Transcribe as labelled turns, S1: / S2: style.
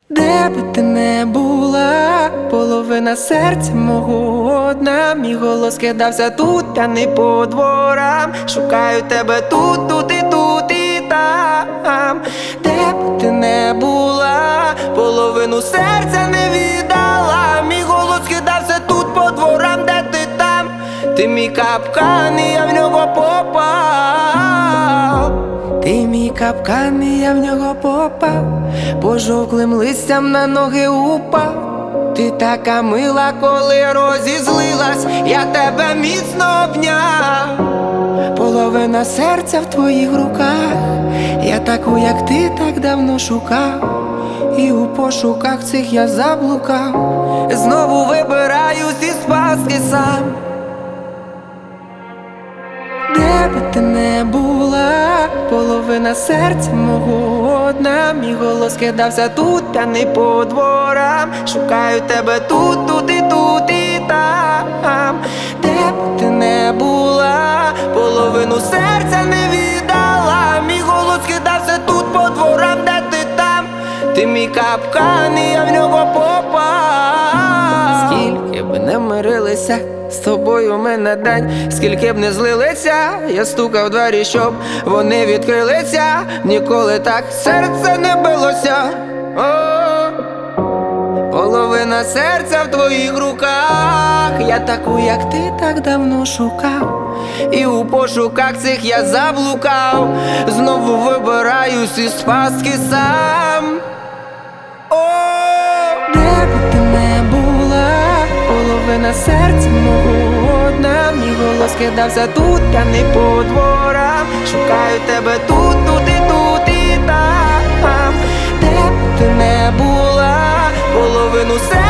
S1: Де би ти не була, половина серця мого одна. Мій голос кидався тут, та не по дворам. Шукаю тебе тут, тут і там. Де б ти не була, половину серця не віддала. Мій голос кидався тут по дворам, де ти там. Ти мій капкан, і я в нього попав. Ти мій капкан, і я в нього попав. Пожовклим листям на ноги упав. Ти така мила, коли розізлилась, я тебе міцно обняв. Половина серця в твоїх руках. Я таку, як ти, так давно шукав. І у пошуках цих я заблукав. Знову вибираюсь із пастки сам. Де би ти не була, половина серця мого одна. Мій голос кидався тут, та не по дворам. Шукаю тебе тут, тут і там. Де б ти не була, половину серця не віддала. Мій голос кидався тут по дворам, де ти там. Ти мій капкан, і я в нього попав. Скільки б не мирилися з тобою мене день, скільки б не злилися, я стукав двері, щоб вони відкрилися. Ніколи так серце не билося. Половина серця в твоїх руках. Я таку, як ти, так давно шукав. І у пошуках цих я заблукав. Знову вибираюсь із пастки сам. Де б ти не була, половина серця мого одна. Мій голос кидався тут, та не по дворам. Шукаю тебе тут, тут і там. Де б ти не була, половину серця